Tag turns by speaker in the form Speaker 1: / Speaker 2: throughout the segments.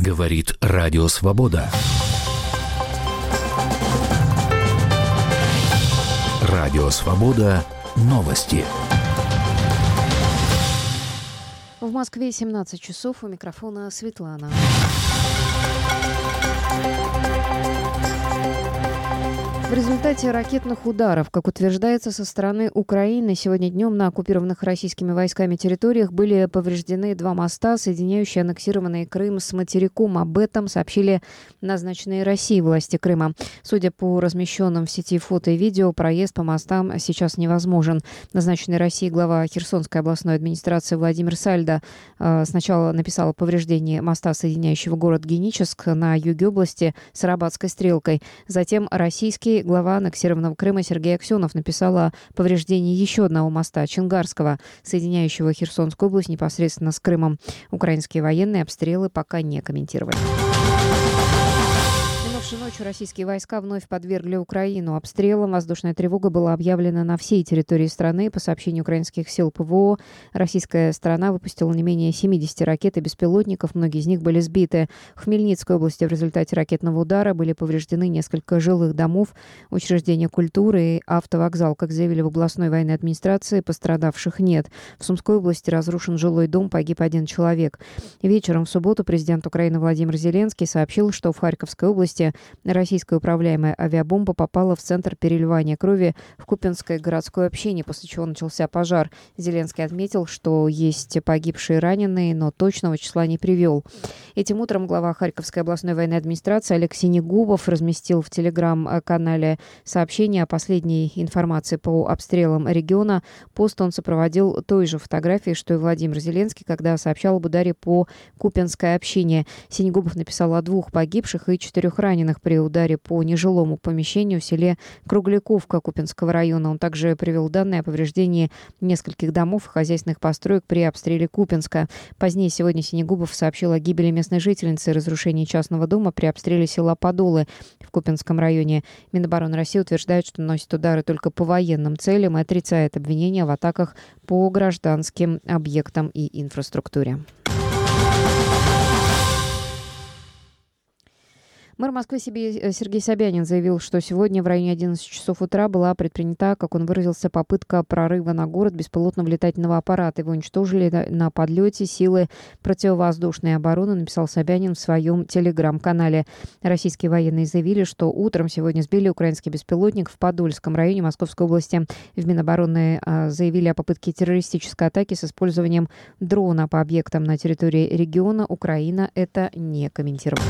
Speaker 1: Говорит Радио Свобода. Радио Свобода. Новости.
Speaker 2: В Москве 17 часов. У микрофона Светлана. В результате ракетных ударов, как утверждается со стороны Украины, сегодня днем на оккупированных российскими войсками территориях были повреждены 2 моста, соединяющие аннексированный Крым с материком. Об этом сообщили назначенные Россией власти Крыма. Судя по размещенным в сети фото и видео, проезд по мостам сейчас невозможен. Назначенный Россией глава Херсонской областной администрации Владимир Сальдо сначала написал о повреждении моста, соединяющего город Геническ на юге области с Арабатской стрелкой. Затем российский глава аннексированного Крыма Сергей Аксенов написал о повреждении еще одного моста Чонгарского, соединяющего Херсонскую область непосредственно с Крымом. Украинские военные обстрелы пока не комментировали. Ночью российские войска вновь подвергли Украину обстрелам. Воздушная тревога была объявлена на всей территории страны. По сообщению украинских сил ПВО, российская сторона выпустила не менее 70 ракет и беспилотников. Многие из них были сбиты. В Хмельницкой области в результате ракетного удара были повреждены несколько жилых домов, учреждения культуры и автовокзал. Как заявили в областной военной администрации, пострадавших нет. В Сумской области разрушен жилой дом, погиб 1 человек. Вечером в субботу президент Украины Владимир Зеленский сообщил, что в Харьковской области российская управляемая авиабомба попала в центр переливания крови в Купянское городское общение, после чего начался пожар. Зеленский отметил, что есть погибшие и раненые, но точного числа не привел. Этим утром глава Харьковской областной военной администрации Олег Синегубов разместил в телеграм-канале сообщение о последней информации по обстрелам региона. Пост он сопроводил той же фотографией, что и Владимир Зеленский, когда сообщал об ударе по Купянское общение. Синегубов написал о 2 погибших и 4 раненых при ударе по нежилому помещению в селе Кругляковка Купянского района. Он также привел данные о повреждении нескольких домов и хозяйственных построек при обстреле Купянска. Позднее сегодня Синегубов сообщил о гибели местной жительницы и разрушении частного дома при обстреле села Подолы в Купянском районе. Минобороны России утверждает, что наносит удары только по военным целям и отрицает обвинения в атаках по гражданским объектам и инфраструктуре. Мэр Москвы Сергей Собянин заявил, что сегодня в районе 11 часов утра была предпринята, как он выразился, попытка прорыва на город беспилотного летательного аппарата. Его уничтожили на подлете силы противовоздушной обороны, написал Собянин в своем телеграм-канале. Российские военные заявили, что утром сегодня сбили украинский беспилотник в Подольском районе Московской области. В Минобороны заявили о попытке террористической атаки с использованием дрона по объектам на территории региона. Украина это не комментировала.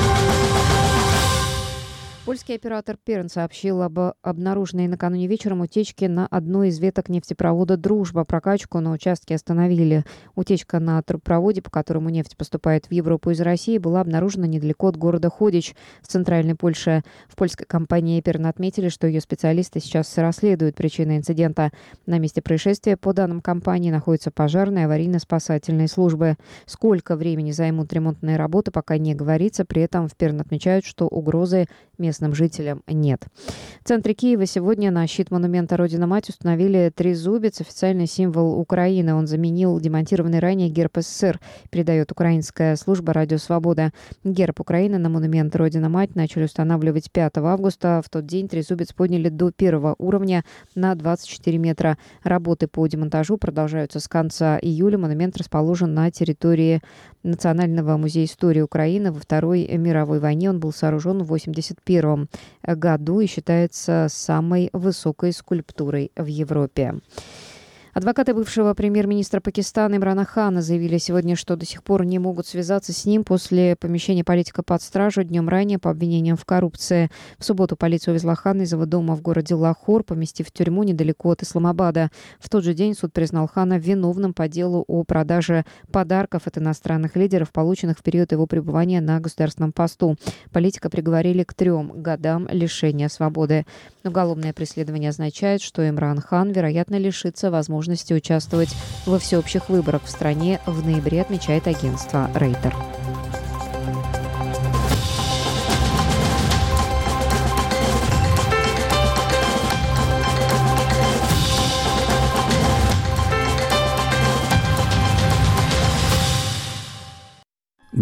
Speaker 2: Польский оператор Перн сообщил об обнаруженной накануне вечером утечке на одной из веток нефтепровода «Дружба». Прокачку на участке остановили. Утечка на трубопроводе, по которому нефть поступает в Европу из России, была обнаружена недалеко от города Ходич в центральной Польше. В польской компании Перн отметили, что ее специалисты сейчас расследуют причины инцидента. На месте происшествия, по данным компании, находятся пожарные и аварийно-спасательные службы. Сколько времени займут ремонтные работы, пока не говорится. При этом в Перн отмечают, что угрозы местным жителям нет. В центре Киева сегодня на щит монумента Родина-Мать установили трезубец, официальный символ Украины. Он заменил демонтированный ранее герб СССР, передает украинская служба «Радио Свобода». Герб Украины на монумент Родина-Мать начали устанавливать 5 августа. В тот день трезубец подняли до 1 уровня на 24 метра. Работы по демонтажу продолжаются с конца июля. Монумент расположен на территории Национального музея истории Украины. Во Второй мировой войне он был сооружен в 1981 году и считается самой высокой скульптурой в Европе. Адвокаты бывшего премьер-министра Пакистана Имрана Хана заявили сегодня, что до сих пор не могут связаться с ним после помещения политика под стражу днем ранее по обвинениям в коррупции. В субботу полиция увезла Хана из его дома в городе Лахор, поместив в тюрьму недалеко от Исламабада. В тот же день суд признал Хана виновным по делу о продаже подарков от иностранных лидеров, полученных в период его пребывания на государственном посту. Политика приговорили к 3 годам лишения свободы. Уголовное преследование означает, что Имран Хан, вероятно, лишится возможности участвовать во всеобщих выборах в стране в ноябре, отмечает агентство Рейтер.